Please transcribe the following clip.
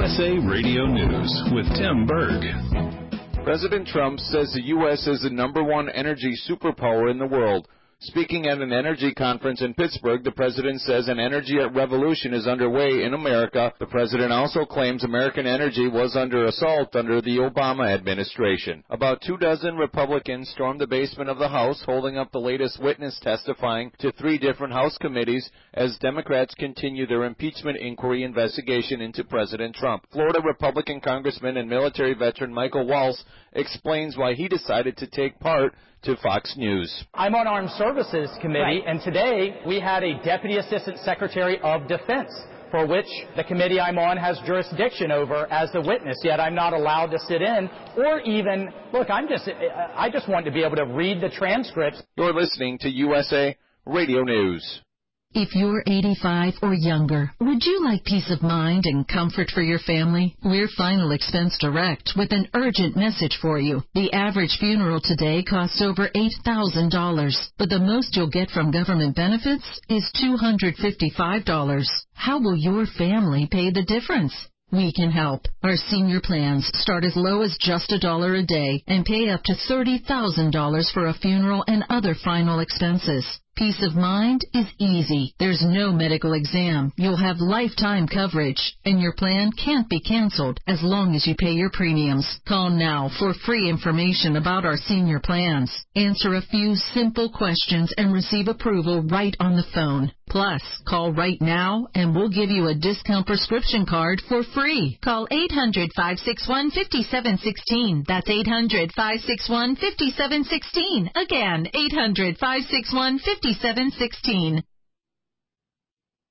USA Radio News with Tim Berg. President Trump says the U.S. is the #1 energy superpower in the world. Speaking at an energy conference in Pittsburgh, the president says an energy revolution is underway in America. The president also claims American energy was under assault under the Obama administration. About 24 Republicans stormed the basement of the House, holding up the latest witness testifying to 3 different House committees as Democrats continue their impeachment inquiry investigation into President Trump. Florida Republican Congressman and military veteran Michael Waltz explains why he decided to take part to Fox News. I'm on Armed Services Committee, and today we had a Deputy Assistant Secretary of Defense, for which the committee I'm on has jurisdiction over as the witness, yet I'm not allowed to sit in or even, I just want to be able to read the transcripts. You're listening to USA Radio News. If you're 85 or younger, would you like peace of mind and comfort for your family? We're Final Expense Direct with an urgent message for you. The average funeral today costs over $8,000, but the most you'll get from government benefits is $255. How will your family pay the difference? We can help. Our senior plans start as low as just $1 a day and pay up to $30,000 for a funeral and other final expenses. Peace of mind is easy. There's no medical exam. You'll have lifetime coverage, and your plan can't be canceled as long as you pay your premiums. Call now for free information about our senior plans. Answer a few simple questions and receive approval right on the phone. Plus, call right now and we'll give you a discount prescription card for free. Call 800-561-5716. That's 800-561-5716. Again, 800-561-5716.